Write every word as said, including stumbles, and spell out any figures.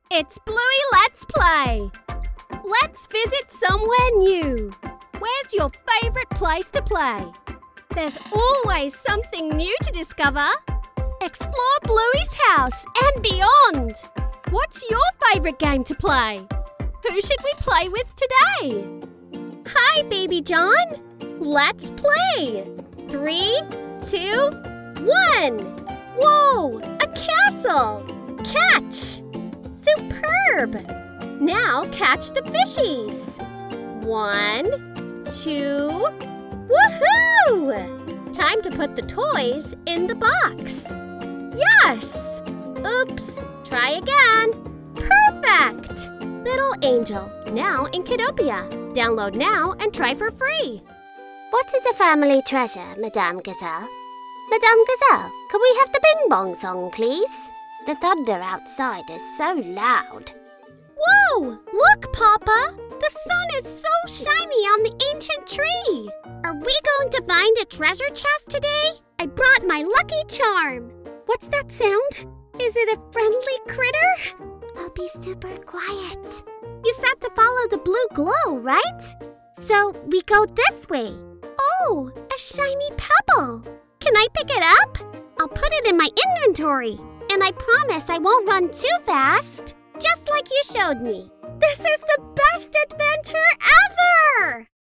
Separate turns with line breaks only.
It's Bluey Let's Play! Let's visit somewhere new. Where's your favorite place to play? There's always something new to discover. Explore Bluey's house and beyond. What's your favorite game to play? Who should we play with today? Hi, Baby John. Let's play. Three, two, one. Whoa, a castle. Catch. Superb! Now catch the fishies. One, two, woohoo! Time to put the toys in the box. Yes! Oops, try again. Perfect! Little Angel, now in Kidopia. Download now and try for free.
What is a family treasure, Madame Gazelle? Madame Gazelle, can we have the Bing Bong song, please? The thunder outside is so loud.
Whoa! Look, Papa! The sun is so shiny on the ancient tree.
Are we going to find a treasure chest today?
I brought my lucky charm. What's that sound? Is it a friendly critter?
I'll be super quiet.
You said to follow the blue glow, right? So we go this way. Oh, a shiny pebble. Can I pick it up? I'll put it in my inventory. And I promise I won't run too fast, just like you showed me. This is the best adventure ever!